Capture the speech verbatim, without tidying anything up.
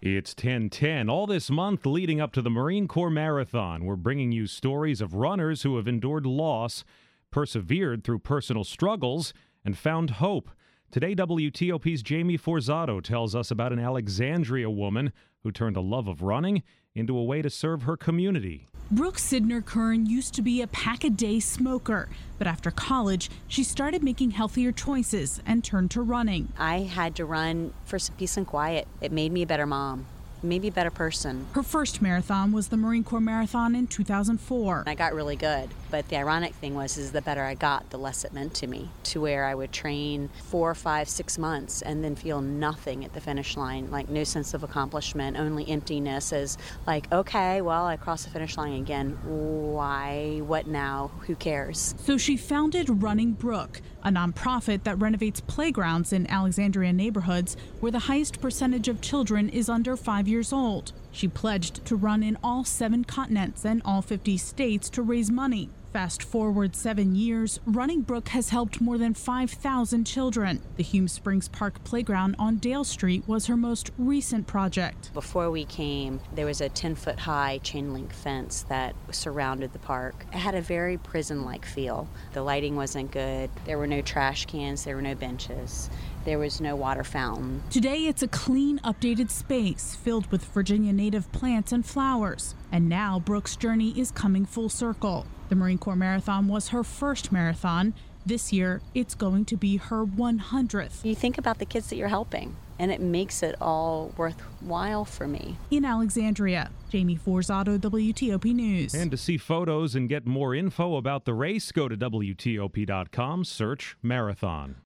It's ten ten. All this month leading up to the Marine Corps Marathon, we're bringing you stories of runners who have endured loss, persevered through personal struggles, and found hope. Today, W T O P's Jamie Forzato tells us about an Alexandria woman who turned a love of running into a way to serve her community. Brooke Sidner-Kern used to be a pack-a-day smoker, but after college, she started making healthier choices and turned to running. I had to run for some peace and quiet. It made me a better mom, made me a better person. Her first marathon was the Marine Corps Marathon in two thousand four. I got really good, but the ironic thing was is the better I got, the less it meant to me, to where I would train four, five, six months and then feel nothing at the finish line, like no sense of accomplishment, only emptiness as like, okay, well, I crossed the finish line again. Why? What now? Who cares? So she founded Running Brook, a nonprofit that renovates playgrounds in Alexandria neighborhoods where the highest percentage of children is under five years old. She pledged to run in all seven continents and all fifty states to raise money. Fast forward seven years, Running Brook has helped more than five thousand children. The Hume Springs Park Playground on Dale Street was her most recent project. Before we came, there was a ten-foot high chain link fence that surrounded the park. It had a very prison-like feel. The lighting wasn't good. There were no trash cans. There were no benches. There was no water fountain. Today, it's a clean, updated space filled with Virginia native plants and flowers. And now Brooke's journey is coming full circle. The Marine Corps Marathon was her first marathon. This year, it's going to be her one hundredth. You think about the kids that you're helping, and it makes it all worthwhile for me. In Alexandria, Jamie Forzato, W T O P News. And to see photos and get more info about the race, go to W T O P dot com, search Marathon.